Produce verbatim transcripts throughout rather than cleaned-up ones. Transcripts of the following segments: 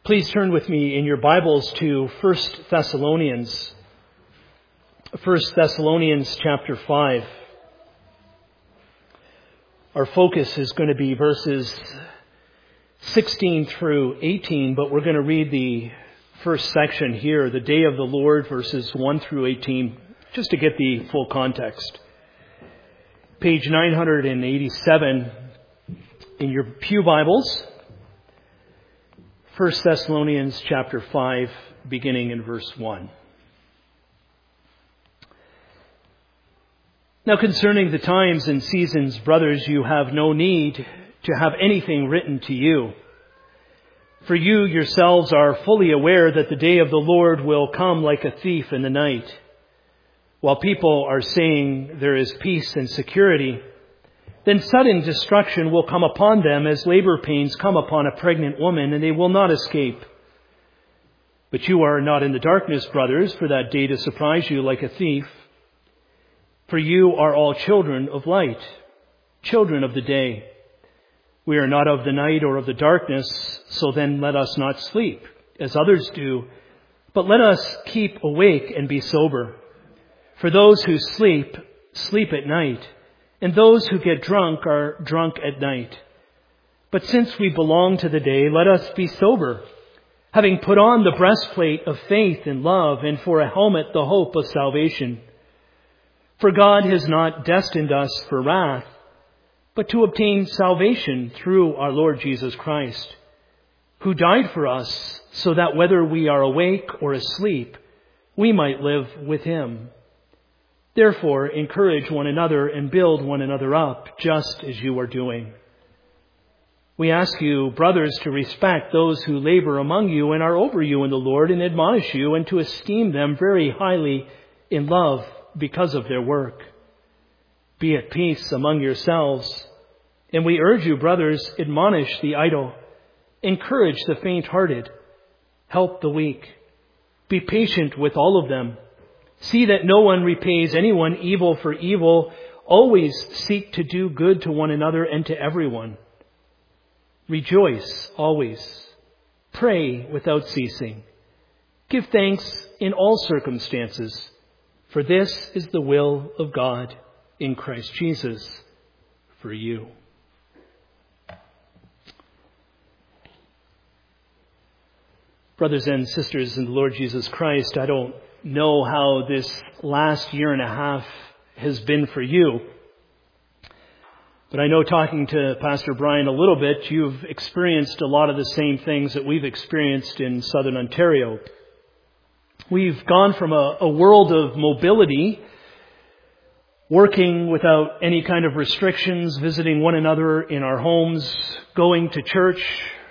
Please turn with me in your Bibles to First Thessalonians. First Thessalonians chapter five. Our focus is going to be verses sixteen through eighteen, but we're going to read the first section here, the day of the Lord, verses one through eighteen, just to get the full context. Page nine eighty-seven in your pew Bibles. First Thessalonians chapter five, beginning in verse one. Now concerning the times and seasons, brothers, you have no need to have anything written to you. For you yourselves are fully aware that the day of the Lord will come like a thief in the night. While people are saying there is peace and security, then sudden destruction will come upon them as labor pains come upon a pregnant woman, and they will not escape. But you are not in the darkness, brothers, for that day to surprise you like a thief. For you are all children of light, children of the day. We are not of the night or of the darkness, so then let us not sleep, as others do, but let us keep awake and be sober. For those who sleep, sleep at night, and those who get drunk are drunk at night. But since we belong to the day, let us be sober, having put on the breastplate of faith and love, and for a helmet the hope of salvation. For God has not destined us for wrath, but to obtain salvation through our Lord Jesus Christ, who died for us, so that whether we are awake or asleep, we might live with him. Therefore, encourage one another and build one another up, just as you are doing. We ask you, brothers, to respect those who labor among you and are over you in the Lord, and admonish you, and to esteem them very highly in love because of their work. Be at peace among yourselves. And we urge you, brothers, admonish the idle, encourage the faint-hearted, help the weak, be patient with all of them. See that no one repays anyone evil for evil. Always seek to do good to one another and to everyone. Rejoice always. Pray without ceasing. Give thanks in all circumstances, for this is the will of God in Christ Jesus for you. Brothers and sisters in the Lord Jesus Christ, I don't know how this last year and a half has been for you. But I know, talking to Pastor Brian a little bit, you've experienced a lot of the same things that we've experienced in Southern Ontario. We've gone from a, a world of mobility, working without any kind of restrictions, visiting one another in our homes, going to church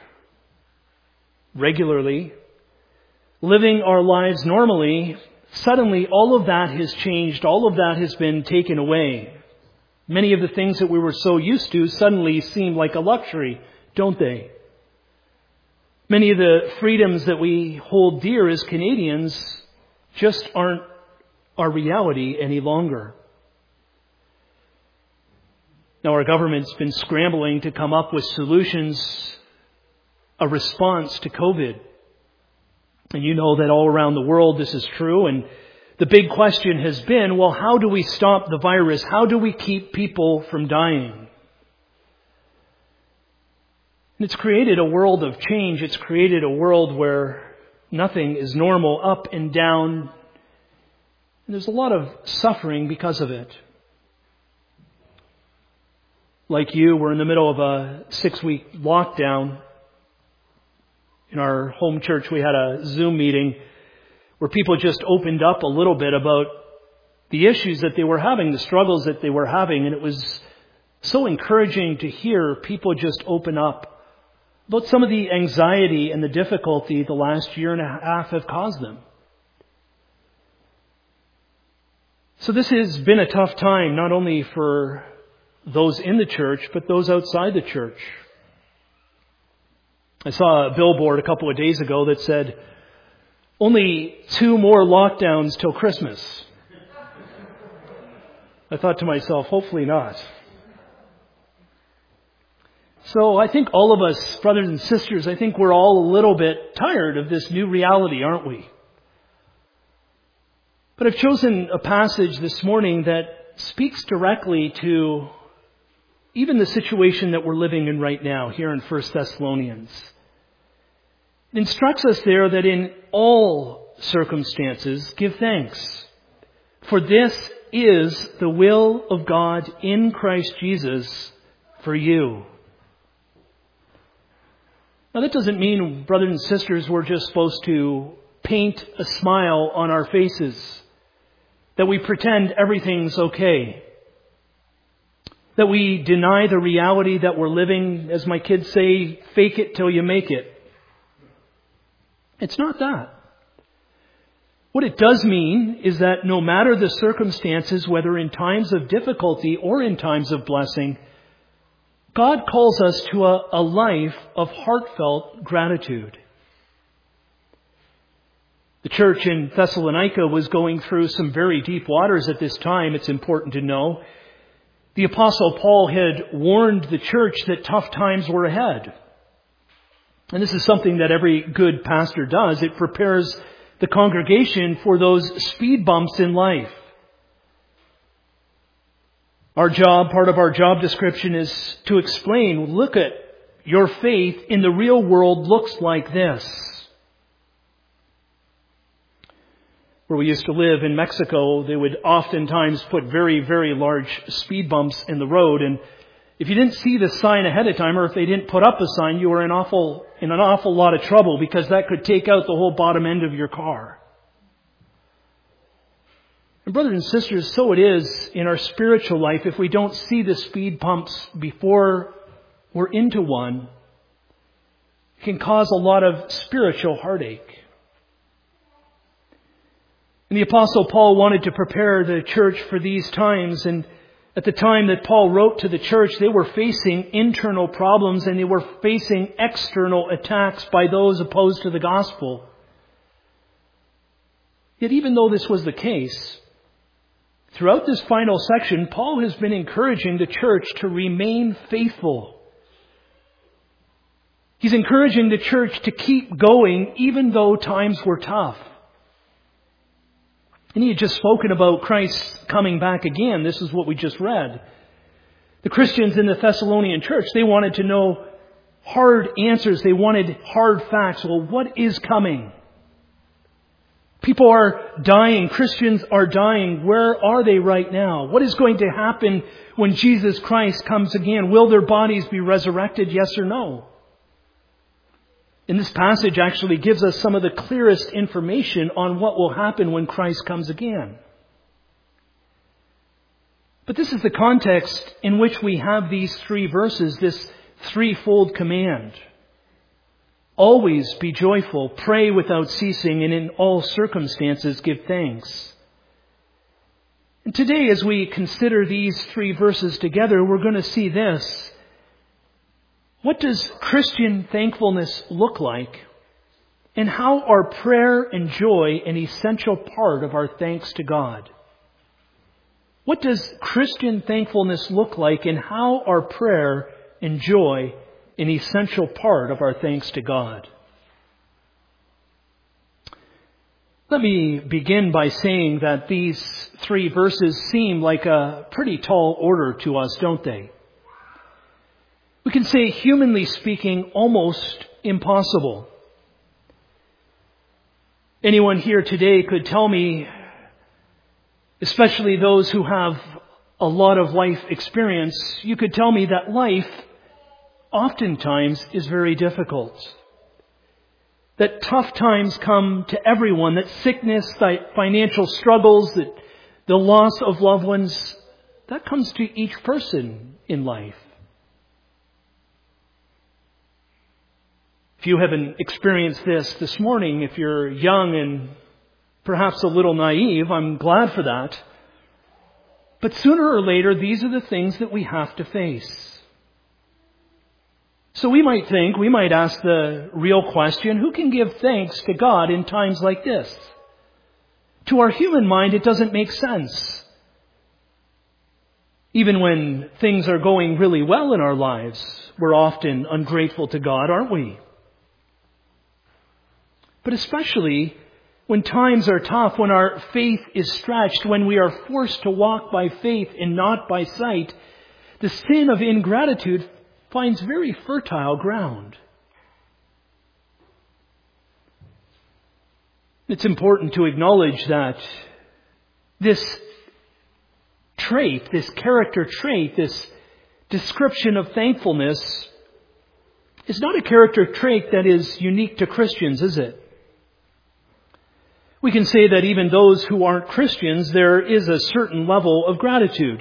regularly, living our lives normally. Suddenly, all of that has changed. All of that has been taken away. Many of the things that we were so used to suddenly seem like a luxury, don't they? Many of the freedoms that we hold dear as Canadians just aren't our reality any longer. Now, our government's been scrambling to come up with solutions, a response to COVID. And you know that all around the world this is true. And the big question has been, well, how do we stop the virus? How do we keep people from dying? And it's created a world of change. It's created a world where nothing is normal, up and down. And there's a lot of suffering because of it. Like you, we're in the middle of a six-week lockdown. In our home church, we had a Zoom meeting where people just opened up a little bit about the issues that they were having, the struggles that they were having. And it was so encouraging to hear people just open up about some of the anxiety and the difficulty the last year and a half have caused them. So this has been a tough time, not only for those in the church, but those outside the church. I saw a billboard a couple of days ago that said, only two more lockdowns till Christmas. I thought to myself, hopefully not. So I think all of us, brothers and sisters, I think we're all a little bit tired of this new reality, aren't we? But I've chosen a passage this morning that speaks directly to even the situation that we're living in right now here in First Thessalonians. It instructs us there that in all circumstances, give thanks. For this is the will of God in Christ Jesus for you. Now that doesn't mean, brothers and sisters, we're just supposed to paint a smile on our faces, that we pretend everything's okay, that we deny the reality that we're living, as my kids say, fake it till you make it. It's not that. What it does mean is that no matter the circumstances, whether in times of difficulty or in times of blessing, God calls us to a, a life of heartfelt gratitude. The church in Thessalonica was going through some very deep waters at this time, it's important to know. The Apostle Paul had warned the church that tough times were ahead. And this is something that every good pastor does. It prepares the congregation for those speed bumps in life. Our job, part of our job description is to explain, look at your faith in the real world looks like this. Where we used to live in Mexico, they would oftentimes put very, very large speed bumps in the road. And if you didn't see the sign ahead of time, or if they didn't put up a sign, you were in awful, in an awful lot of trouble, because that could take out the whole bottom end of your car. And brothers and sisters, so it is in our spiritual life. If we don't see the speed bumps before we're into one, it can cause a lot of spiritual heartache. And the Apostle Paul wanted to prepare the church for these times. And at the time that Paul wrote to the church, they were facing internal problems and they were facing external attacks by those opposed to the gospel. Yet even though this was the case, throughout this final section, Paul has been encouraging the church to remain faithful. He's encouraging the church to keep going even though times were tough. And he had just spoken about Christ coming back again. This is what we just read. The Christians in the Thessalonian church, they wanted to know hard answers. They wanted hard facts. Well, what is coming? People are dying. Christians are dying. Where are they right now? What is going to happen when Jesus Christ comes again? Will their bodies be resurrected? Yes or no? And this passage actually gives us some of the clearest information on what will happen when Christ comes again. But this is the context in which we have these three verses, this threefold command. Always be joyful, pray without ceasing, and in all circumstances give thanks. And today, as we consider these three verses together, we're going to see this. What does Christian thankfulness look like? And how are prayer and joy an essential part of our thanks to God? What does Christian thankfulness look like? And how are prayer and joy an essential part of our thanks to God? Let me begin by saying that these three verses seem like a pretty tall order to us, don't they? We can say, humanly speaking, almost impossible. Anyone here today could tell me, especially those who have a lot of life experience, you could tell me that life oftentimes is very difficult. That tough times come to everyone, that sickness, that financial struggles, that the loss of loved ones, that comes to each person in life. If you haven't experienced this this morning, if you're young and perhaps a little naive, I'm glad for that. But sooner or later, these are the things that we have to face. So we might think, we might ask the real question, who can give thanks to God in times like this? To our human mind, it doesn't make sense. Even when things are going really well in our lives, we're often ungrateful to God, aren't we? But especially when times are tough, when our faith is stretched, when we are forced to walk by faith and not by sight, the sin of ingratitude finds very fertile ground. It's important to acknowledge that this trait, this character trait, this description of thankfulness is not a character trait that is unique to Christians, is it? We can say that even those who aren't Christians, there is a certain level of gratitude.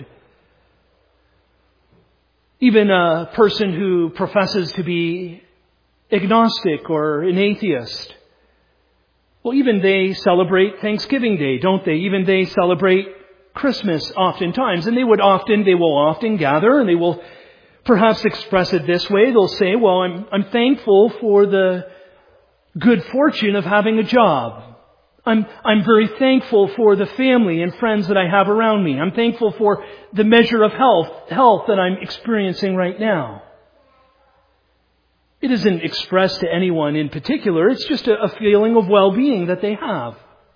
Even a person who professes to be agnostic or an atheist, well, even they celebrate Thanksgiving Day, don't they? Even they celebrate Christmas oftentimes. And they would often, they will often gather and they will perhaps express it this way. They'll say, well, I'm, I'm thankful for the good fortune of having a job. I'm, I'm very thankful for the family and friends that I have around me. I'm thankful for the measure of health, health that I'm experiencing right now. It isn't expressed to anyone in particular. It's just a, a feeling of well-being that they have.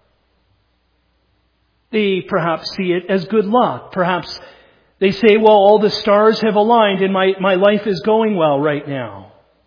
They perhaps see it as good luck. Perhaps they say, well, all the stars have aligned and my, my life is going well right now.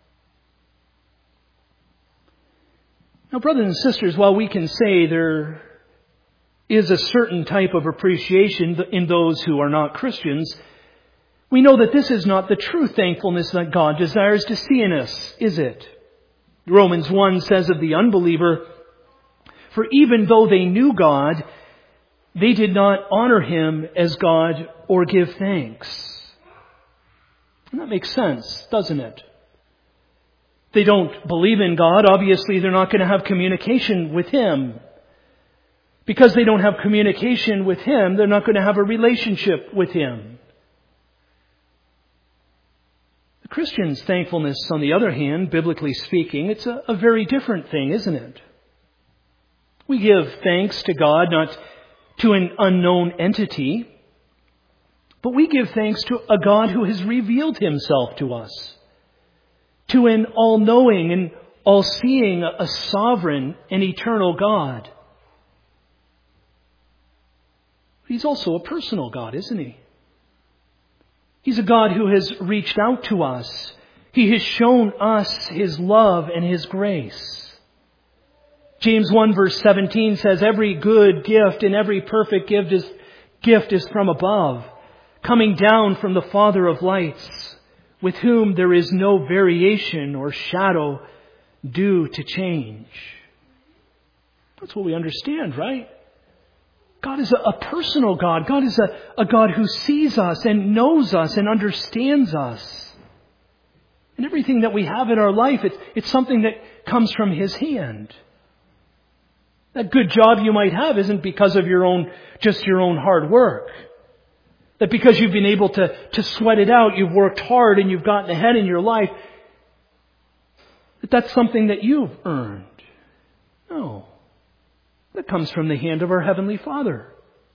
Now, brothers and sisters, while we can say there is a certain type of appreciation in those who are not Christians, we know that this is not the true thankfulness that God desires to see in us, is it? Romans one says of the unbeliever, for even though they knew God, they did not honor Him as God or give thanks. And that makes sense, doesn't it? They don't believe in God. Obviously, they're not going to have communication with Him. Because they don't have communication with Him, they're not going to have a relationship with Him. The Christian's thankfulness, on the other hand, biblically speaking, it's a, a very different thing, isn't it? We give thanks to God not to an unknown entity, but we give thanks to a God who has revealed Himself to us. To an all-knowing and all-seeing, a sovereign and eternal God. He's also a personal God, isn't He? He's a God who has reached out to us. He has shown us His love and His grace. James one verse seventeen says, every good gift and every perfect gift is, gift is from above, coming down from the Father of lights, with whom there is no variation or shadow due to change. That's what we understand, right? God is a, a personal God. God is a, a God who sees us and knows us and understands us. And everything that we have in our life, it's, it's something that comes from His hand. That good job you might have isn't because of your own, just your own hard work. That because you've been able to, to sweat it out, you've worked hard and you've gotten ahead in your life, that that's something that you've earned. No. That comes from the hand of our Heavenly Father.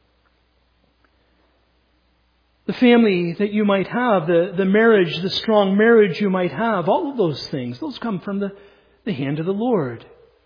The family that you might have, the, the marriage, the strong marriage you might have, all of those things, those come from the, the hand of the Lord.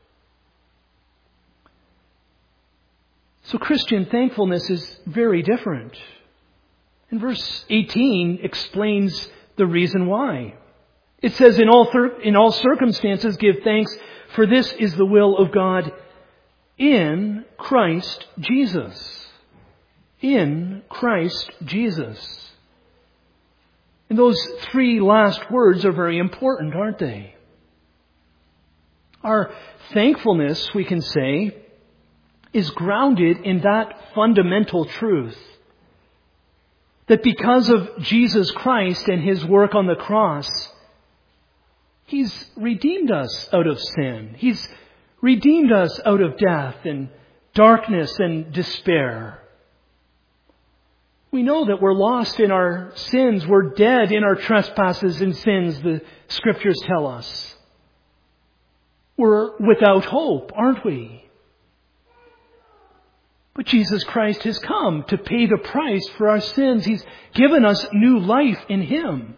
So Christian thankfulness is very different. And verse eighteen explains the reason why. It says, in all, thir- in all circumstances give thanks, for this is the will of God in Christ Jesus. In Christ Jesus. And those three last words are very important, aren't they? Our thankfulness, we can say, is grounded in that fundamental truth. That because of Jesus Christ and His work on the cross, He's redeemed us out of sin. He's redeemed us out of death and darkness and despair. We know that we're lost in our sins. We're dead in our trespasses and sins, the Scriptures tell us. We're without hope, aren't we? But Jesus Christ has come to pay the price for our sins. He's given us new life in Him.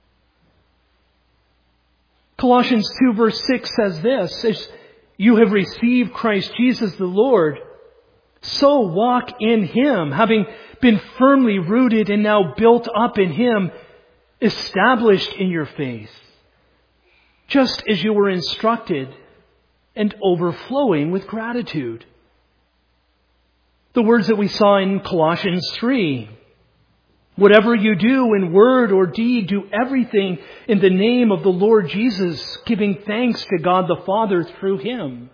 Colossians two verse six says this, as you have received Christ Jesus the Lord, so walk in Him, having been firmly rooted and now built up in Him, established in your faith, just as you were instructed, and overflowing with gratitude. The words that we saw in Colossians three. Whatever you do in word or deed, do everything in the name of the Lord Jesus, giving thanks to God the Father through Him.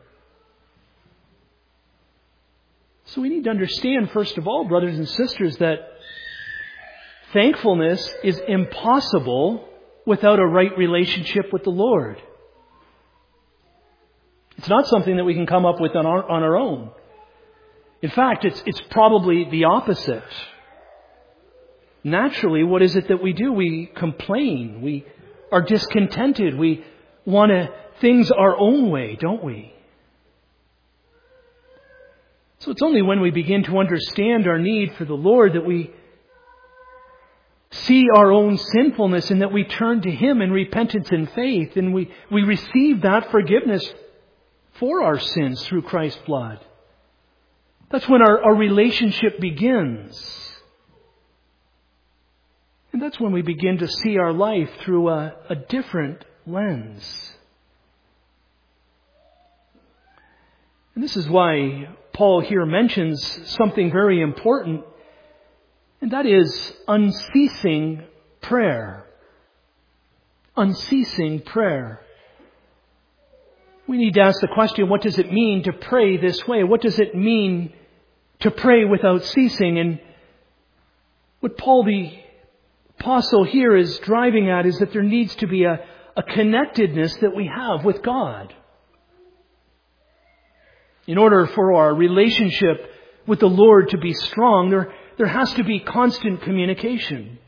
So we need to understand, first of all, brothers and sisters, that thankfulness is impossible without a right relationship with the Lord. It's not something that we can come up with on our, on our own. In fact, it's, it's probably the opposite. Naturally, what is it that we do? We complain. We are discontented. We want to things our own way, don't we? So it's only when we begin to understand our need for the Lord that we see our own sinfulness and that we turn to Him in repentance and faith, and we, we receive that forgiveness for our sins through Christ's blood. That's when our, our relationship begins. And that's when we begin to see our life through a, a different lens. And this is why Paul here mentions something very important, and that is unceasing prayer. Unceasing prayer. We need to ask the question, what does it mean to pray this way? What does it mean to pray without ceasing? And what Paul the Apostle here is driving at is that there needs to be a, a connectedness that we have with God. In order for our relationship with the Lord to be strong, there, there has to be constant communication.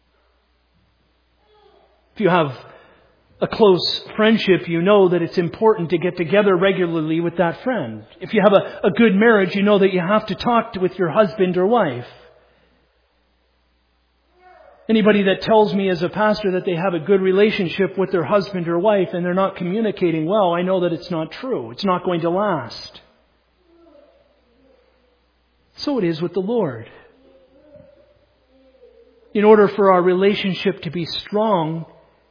If you have a close friendship, you know that it's important to get together regularly with that friend. If you have a, a good marriage, you know that you have to talk to, with your husband or wife. Anybody that tells me as a pastor that they have a good relationship with their husband or wife and they're not communicating well, I know that it's not true. It's not going to last. So it is with the Lord. In order for our relationship to be strong,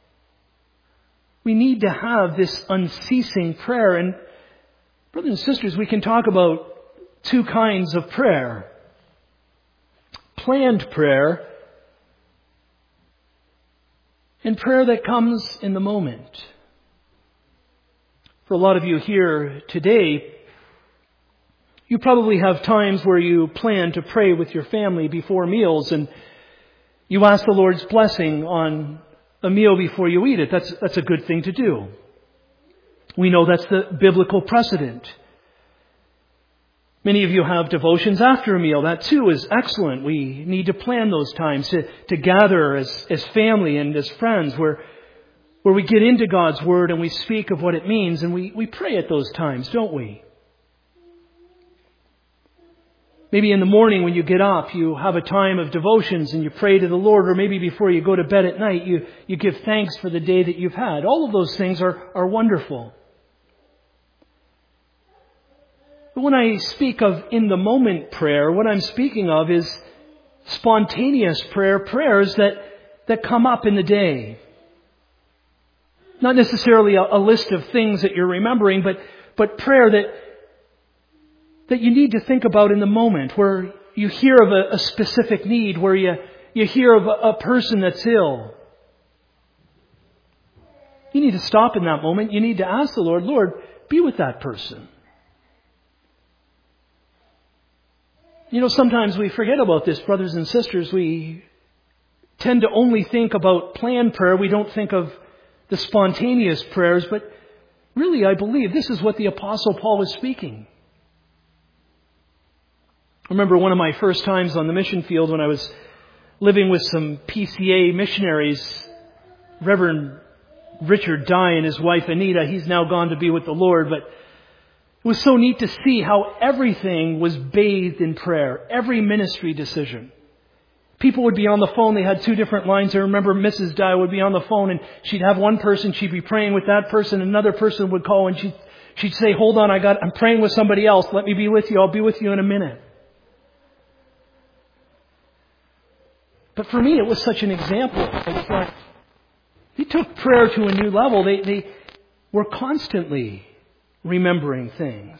we need to have this unceasing prayer. And brothers and sisters, we can talk about two kinds of prayer. Planned prayer and prayer that comes in the moment. For a lot of you here today, you probably have times where you plan to pray with your family before meals and you ask the Lord's blessing on a meal before you eat it. That's, that's a good thing to do. We know that's the biblical precedent. Many of you have devotions after a meal. That too is excellent. We need to plan those times to, to gather as, as family and as friends where, where we get into God's Word and we speak of what it means and we, we pray at those times, don't we? Maybe in the morning when you get up, you have a time of devotions and you pray to the Lord, or maybe before you go to bed at night, you, you give thanks for the day that you've had. All of those things are, are wonderful. But when I speak of in-the-moment prayer, what I'm speaking of is spontaneous prayer, prayers that, that come up in the day. Not necessarily a, a list of things that you're remembering, but, but prayer that that you need to think about in the moment, where you hear of a, a specific need, where you, you hear of a, a person that's ill. You need to stop in that moment. You need to ask the Lord, Lord, be with that person. You know, sometimes we forget about this, brothers and sisters. We tend to only think about planned prayer. We don't think of the spontaneous prayers, but really I believe this is what the Apostle Paul was speaking. I remember one of my first times on the mission field when I was living with some P C A missionaries, Reverend Richard Dye and his wife Anita. He's now gone to be with the Lord, but It was so neat to see how everything was bathed in prayer. Every ministry decision. People would be on the phone. They had two different lines. I remember Missus Dye would be on the phone and she'd have one person. She'd be praying with that person. Another person would call and she'd, she'd say, hold on, I got, I'm praying with somebody else. Let me be with you. I'll be with you in a minute. But for me, it was such an example. It's like, they took prayer to a new level. They, they were constantly remembering things.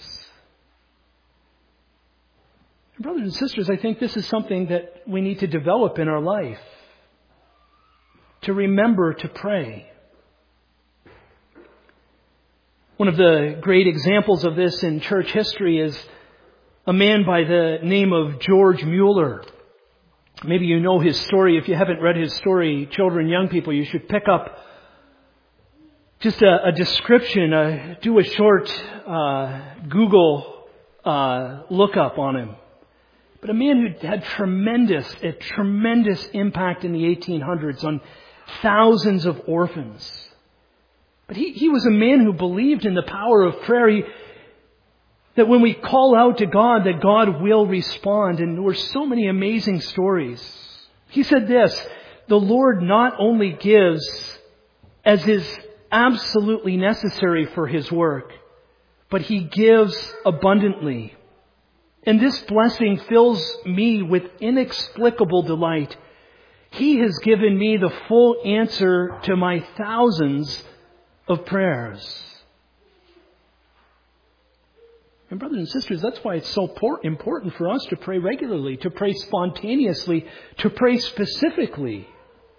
Brothers and sisters, I think this is something that we need to develop in our life. To remember to pray. One of the great examples of this in church history is a man by the name of George Mueller. Maybe you know his story. If you haven't read his story, children, young people, you should pick up just a, a description, uh, do a short uh, Google uh, lookup on him. But a man who had tremendous, a tremendous impact in the eighteen hundreds on thousands of orphans. But he, he was a man who believed in the power of prayer. He, that when we call out to God, that God will respond. And there were so many amazing stories. He said this, the Lord not only gives as is absolutely necessary for His work, but He gives abundantly. And this blessing fills me with inexplicable delight. He has given me the full answer to my thousands of prayers. And brothers and sisters, that's why it's so important for us to pray regularly, to pray spontaneously, to pray specifically.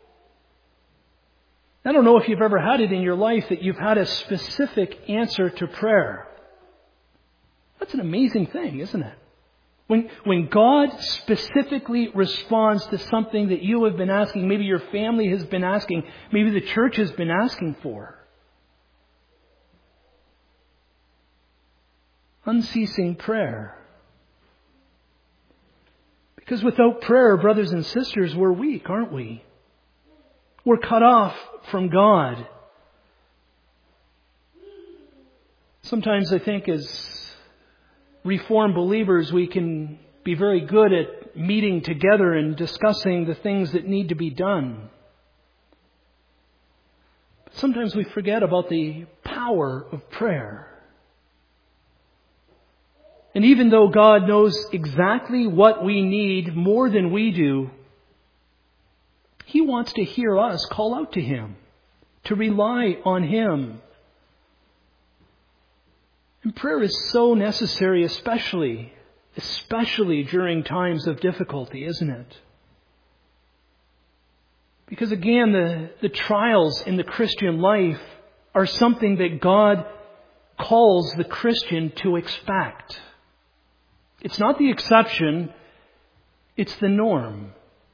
I don't know if you've ever had it in your life that you've had a specific answer to prayer. That's an amazing thing, isn't it? When, when God specifically responds to something that you have been asking, maybe your family has been asking, maybe the church has been asking for. Unceasing prayer. Because without prayer, brothers and sisters, we're weak, aren't we? We're cut off from God. Sometimes I think as Reformed believers, we can be very good at meeting together and discussing the things that need to be done. But sometimes we forget about the power of prayer. And even though God knows exactly what we need more than we do, He wants to hear us call out to Him, to rely on Him. And prayer is so necessary, especially, especially during times of difficulty, isn't it? Because again, the, the trials in the Christian life are something that God calls the Christian to expect. It's not the exception, it's the norm.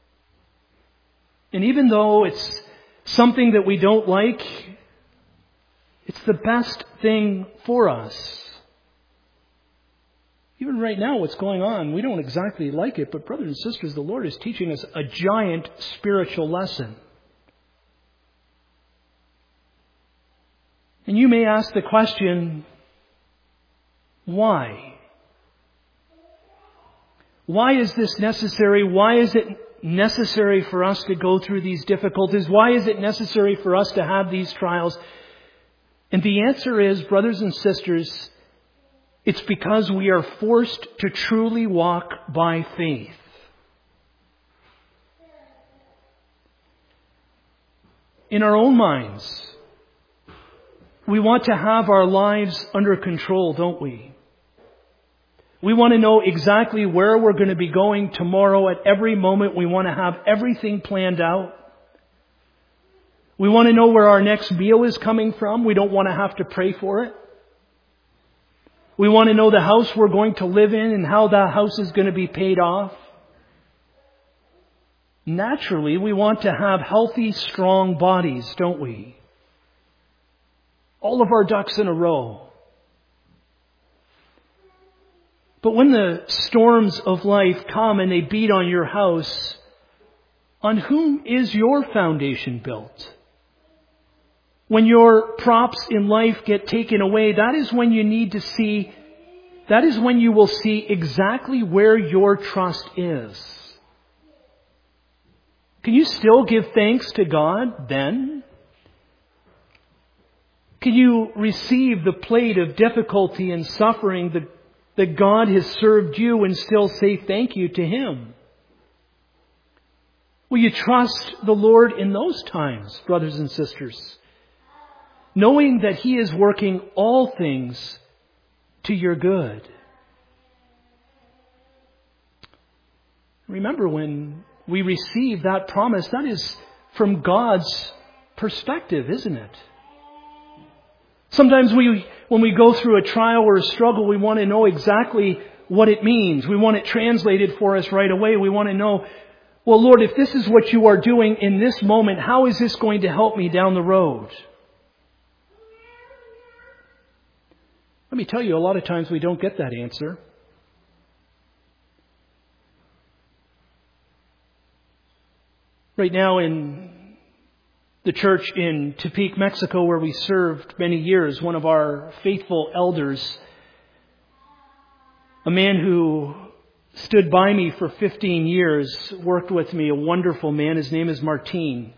And even though it's something that we don't like, it's the best thing for us. Even right now, what's going on, we don't exactly like it, but brothers and sisters, the Lord is teaching us a giant spiritual lesson. And you may ask the question, why? Why is this necessary? Why is it necessary for us to go through these difficulties? Why is it necessary for us to have these trials? And the answer is, brothers and sisters, it's because we are forced to truly walk by faith. In our own minds, we want to have our lives under control, don't we? We want to know exactly where we're going to be going tomorrow at every moment. We want to have everything planned out. We want to know where our next meal is coming from. We don't want to have to pray for it. We want to know the house we're going to live in and how that house is going to be paid off. Naturally, we want to have healthy, strong bodies, don't we? All of our ducks in a row. But when the storms of life come and they beat on your house, on whom is your foundation built? When your props in life get taken away, that is when you need to see that is when you will see exactly where your trust is. Can you still give thanks to God then? Can you receive the plate of difficulty and suffering that, that God has served you and still say thank you to Him? Will you trust the Lord in those times, brothers and sisters, knowing that He is working all things to your good? Remember, when we receive that promise, that is from God's perspective, isn't it? Sometimes we, when we go through a trial or a struggle, we want to know exactly what it means. We want it translated for us right away. We want to know, well, Lord, if this is what you are doing in this moment, how is this going to help me down the road? Let me tell you, a lot of times we don't get that answer. Right now in the church in Tepic, Mexico, where we served many years, one of our faithful elders, a man who stood by me for fifteen years, worked with me, a wonderful man. His name is Martin.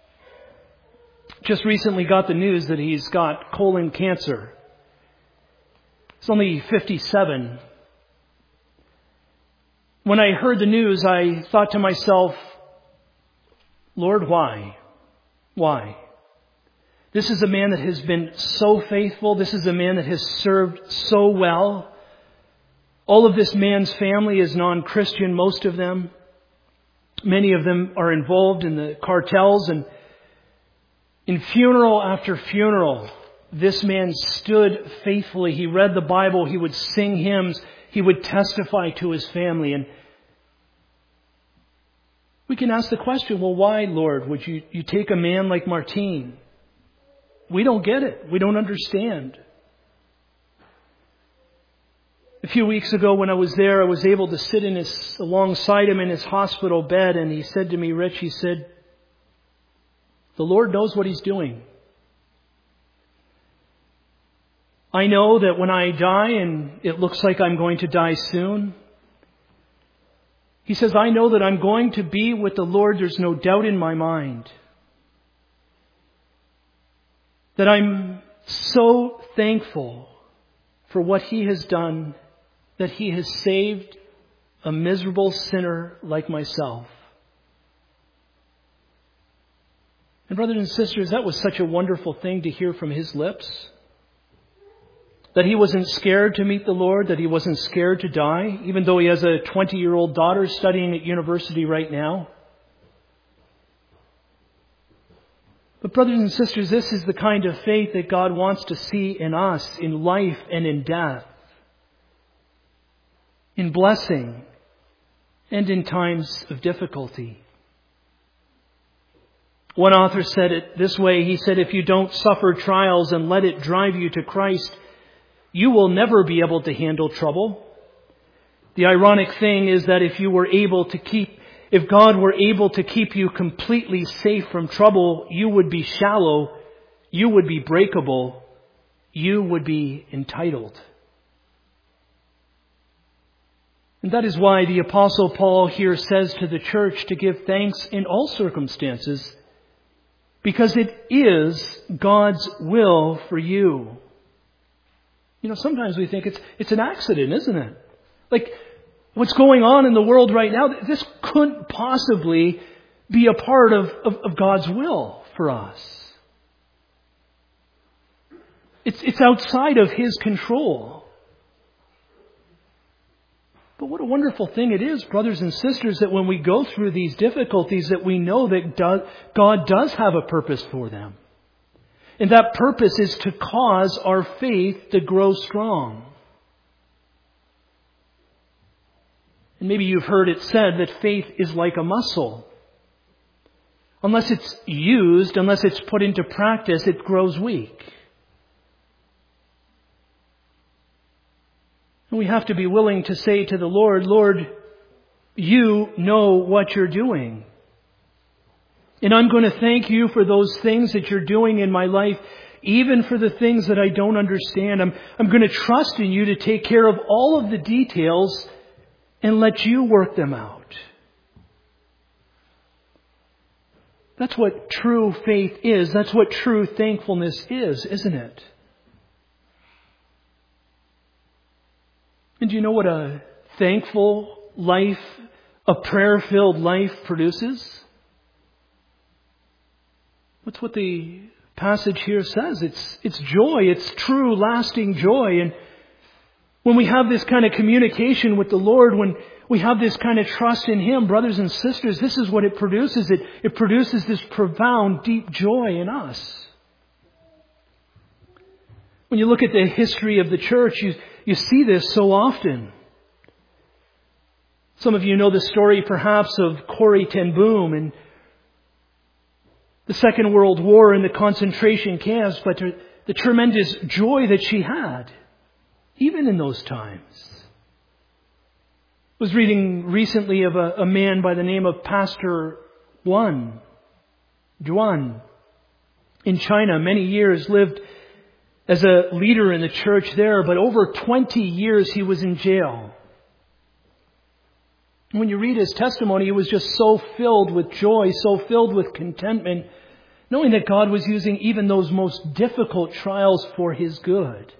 Just recently got the news that he's got colon cancer. He's only fifty-seven. When I heard the news, I thought to myself, Lord, why? Why? This is a man that has been so faithful. This is a man that has served so well. All of this man's family is non-Christian, most of them. Many of them are involved in the cartels. And in funeral after funeral, this man stood faithfully. He read the Bible. He would sing hymns. He would testify to his family. And we can ask the question, well, why, Lord, would you, you take a man like Martin? We don't get it. We don't understand. A few weeks ago when I was there, I was able to sit in his, alongside him in his hospital bed, and he said to me, Rich, he said, the Lord knows what He's doing. I know that when I die, and it looks like I'm going to die soon, he says, I know that I'm going to be with the Lord. There's no doubt in my mind. That I'm so thankful for what He has done, that He has saved a miserable sinner like myself. And brothers and sisters, that was such a wonderful thing to hear from his lips. That he wasn't scared to meet the Lord, that he wasn't scared to die, even though he has a twenty-year-old daughter studying at university right now. But brothers and sisters, this is the kind of faith that God wants to see in us, in life and in death, in blessing and in times of difficulty. One author said it this way. He said, if you don't suffer trials and let it drive you to Christ, you will never be able to handle trouble. The ironic thing is that if you were able to keep, if God were able to keep you completely safe from trouble, you would be shallow, you would be breakable, you would be entitled. And that is why the Apostle Paul here says to the church to give thanks in all circumstances, because it is God's will for you. You know, sometimes we think it's it's an accident, isn't it? Like, what's going on in the world right now, this couldn't possibly be a part of, of, of God's will for us. It's, it's outside of His control. But what a wonderful thing it is, brothers and sisters, that when we go through these difficulties, that we know that God does have a purpose for them. And that purpose is to cause our faith to grow strong. And maybe you've heard it said that faith is like a muscle. Unless it's used, unless it's put into practice, it grows weak. And we have to be willing to say to the Lord, Lord, you know what you're doing. And I'm going to thank you for those things that you're doing in my life, even for the things that I don't understand. I'm, I'm going to trust in you to take care of all of the details and let you work them out. That's what true faith is. That's what true thankfulness is, isn't it? And do you know what a thankful life, a prayer-filled life produces? That's what the passage here says. It's, it's joy. It's true, lasting joy. And when we have this kind of communication with the Lord, when we have this kind of trust in Him, brothers and sisters, this is what it produces. It, it produces this profound, deep joy in us. When you look at the history of the church, you, you see this so often. Some of you know the story perhaps of Corrie ten Boom and the Second World War and the concentration camps, but the tremendous joy that she had, even in those times. I was reading recently of a, a man by the name of Pastor Juan. Juan. In China, many years lived as a leader in the church there, but over twenty years he was in jail. When you read his testimony, he was just so filled with joy, so filled with contentment, knowing that God was using even those most difficult trials for His good.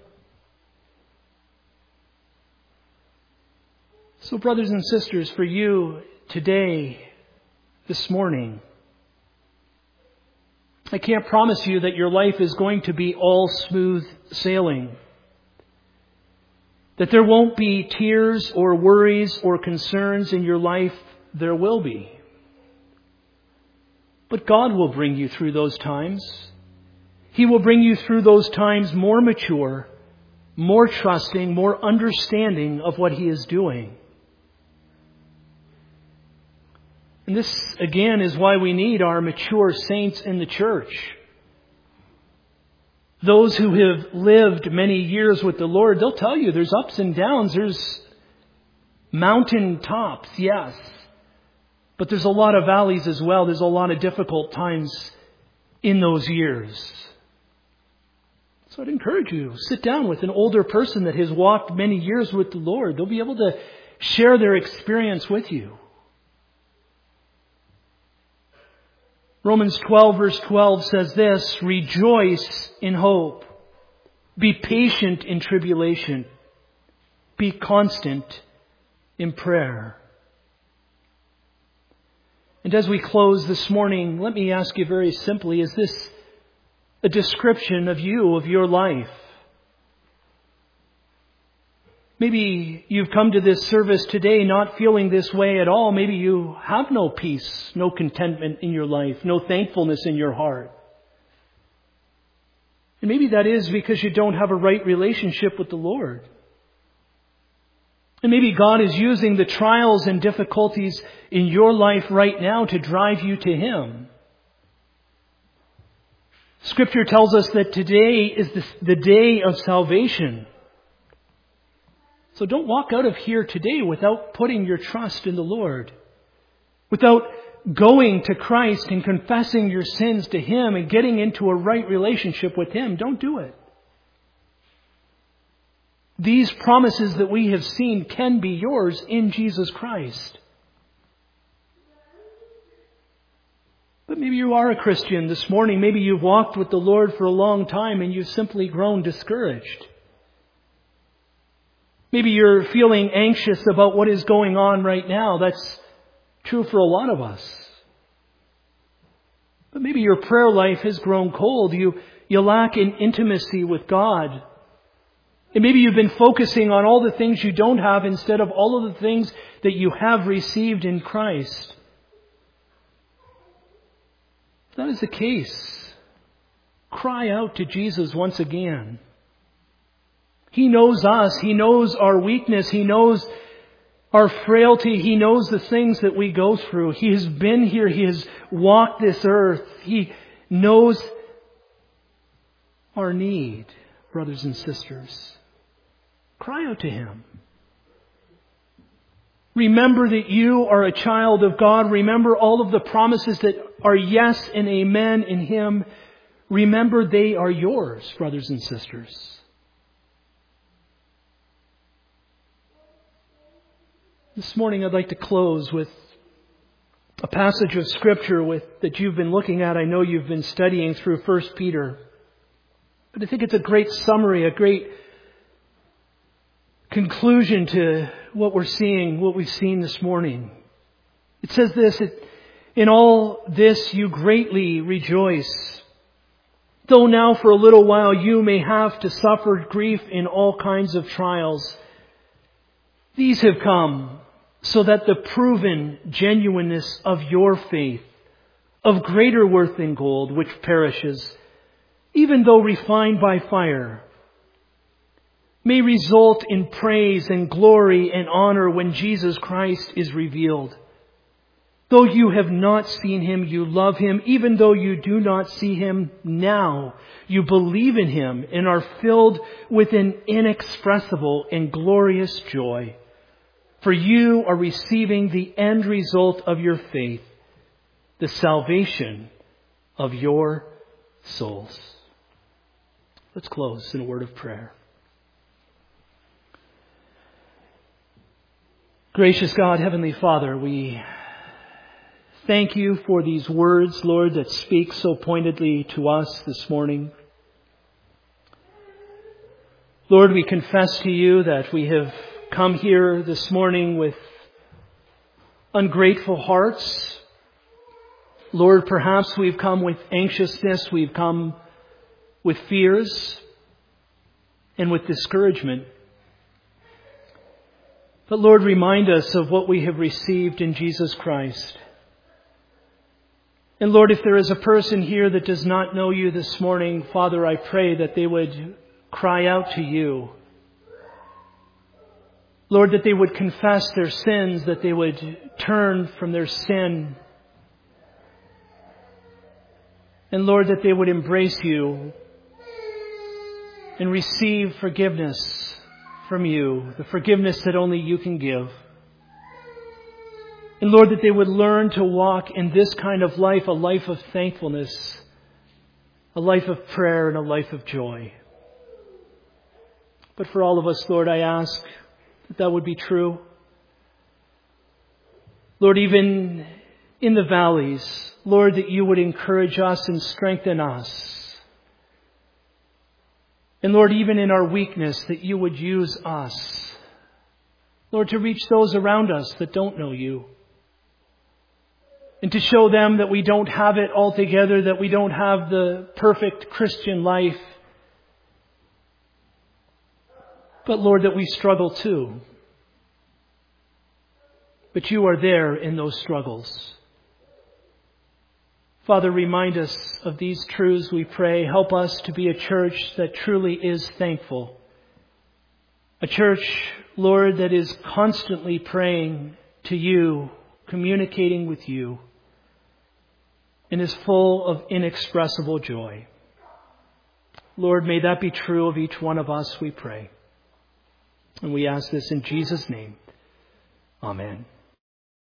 So, brothers and sisters, for you today, this morning, I can't promise you that your life is going to be all smooth sailing. That there won't be tears or worries or concerns in your life. There will be. But God will bring you through those times. He will bring you through those times more mature, more trusting, more understanding of what He is doing. And this, again, is why we need our mature saints in the church. Those who have lived many years with the Lord, they'll tell you there's ups and downs. There's mountain tops, yes. But there's a lot of valleys as well. There's a lot of difficult times in those years. So I'd encourage you, sit down with an older person that has walked many years with the Lord. They'll be able to share their experience with you. Romans twelve verse twelve says this, rejoice in hope, be patient in tribulation, be constant in prayer. And as we close this morning, let me ask you very simply, is this a description of you, of your life? Maybe you've come to this service today not feeling this way at all. Maybe you have no peace, no contentment in your life, no thankfulness in your heart. And maybe that is because you don't have a right relationship with the Lord. And maybe God is using the trials and difficulties in your life right now to drive you to Him. Scripture tells us that today is the, the day of salvation. So don't walk out of here today without putting your trust in the Lord. Without going to Christ and confessing your sins to Him and getting into a right relationship with Him. Don't do it. These promises that we have seen can be yours in Jesus Christ. But maybe you are a Christian this morning. Maybe you've walked with the Lord for a long time and you've simply grown discouraged. Maybe you're feeling anxious about what is going on right now. That's true for a lot of us. But maybe your prayer life has grown cold. You, you lack in intimacy with God. And maybe you've been focusing on all the things you don't have instead of all of the things that you have received in Christ. If that is the case, cry out to Jesus once again. He knows us. He knows our weakness. He knows our frailty. He knows the things that we go through. He has been here. He has walked this earth. He knows our need, brothers and sisters. Cry out to Him. Remember that you are a child of God. Remember all of the promises that are yes and amen in Him. remember they are yours, brothers and sisters. This morning I'd like to close with a passage of Scripture with that you've been looking at. I know you've been studying through First Peter. But I think it's a great summary, a great conclusion to what we're seeing, what we've seen this morning. It says this, in all this you greatly rejoice, though now for a little while you may have to suffer grief in all kinds of trials. These have come so that the proven genuineness of your faith, of greater worth than gold, which perishes, even though refined by fire, may result in praise and glory and honor when Jesus Christ is revealed. Though you have not seen Him, you love Him. Even though you do not see Him now, you believe in Him and are filled with an inexpressible and glorious joy. For you are receiving the end result of your faith, the salvation of your souls. Let's close in a word of prayer. Gracious God, Heavenly Father, we thank you for these words, Lord, that speak so pointedly to us this morning. Lord, we confess to you that we have come here this morning with ungrateful hearts. Lord, perhaps we've come with anxiousness, we've come with fears and with discouragement. But Lord, remind us of what we have received in Jesus Christ. And Lord, if there is a person here that does not know you this morning, Father, I pray that they would cry out to you. Lord, that they would confess their sins, that they would turn from their sin. And Lord, that they would embrace you and receive forgiveness from you, the forgiveness that only you can give. And Lord, that they would learn to walk in this kind of life, a life of thankfulness, a life of prayer, and a life of joy. But for all of us, Lord, I ask that that would be true. Lord, even in the valleys, Lord, that you would encourage us and strengthen us. And Lord, even in our weakness, that you would use us, Lord, to reach those around us that don't know you. And to show them that we don't have it all together, that we don't have the perfect Christian life. But Lord, that we struggle too. But you are there in those struggles. Father, remind us of these truths, we pray. Help us to be a church that truly is thankful. A church, Lord, that is constantly praying to you, communicating with you, and is full of inexpressible joy. Lord, may that be true of each one of us, we pray. And we ask this in Jesus' name. Amen.